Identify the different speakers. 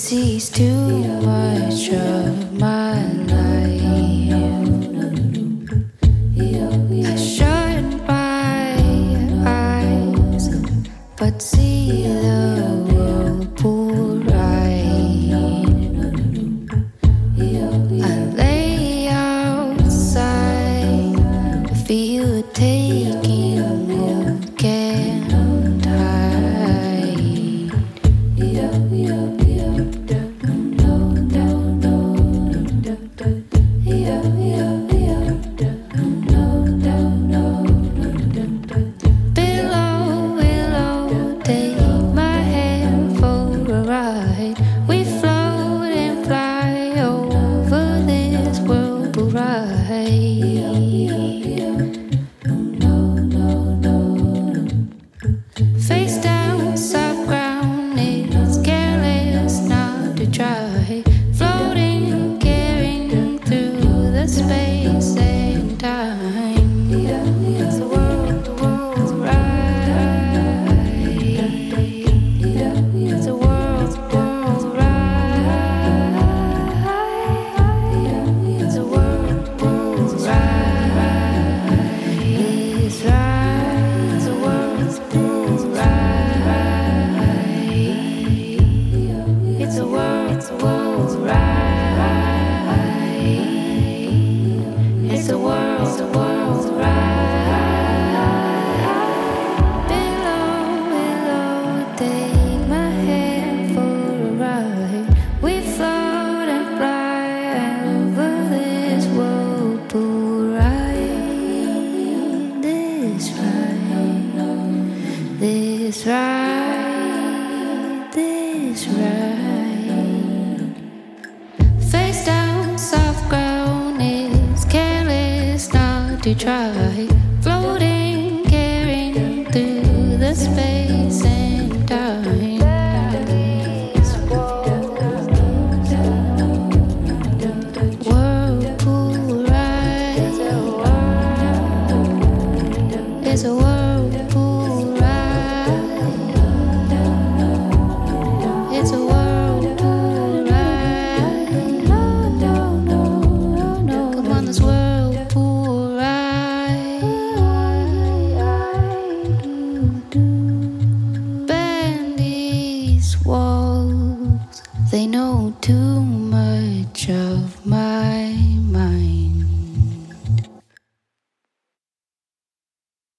Speaker 1: sees too much of my life. I shut my eyes, but see the whirlpool ride. I lay outside, I feel it taking, you can't hide. Face down, soft ground, it's careless not to try. Floating, carrying through the space and time. It's a world ride. It's a world ride. It's a world ride. It's right. It's a world ride. It's a world ride. It's a world ride. Below, take my hand for a ride. We float and fly over this whirlpool ride. This ride. Face down, soft ground, it's careless not to try. Floating, carrying through the space and time. Whirlpool ride. It's a whirlpool ride. It's a whirlpool ride. Come on, this whirlpool ride. Bend these walls, they know too much of my mind.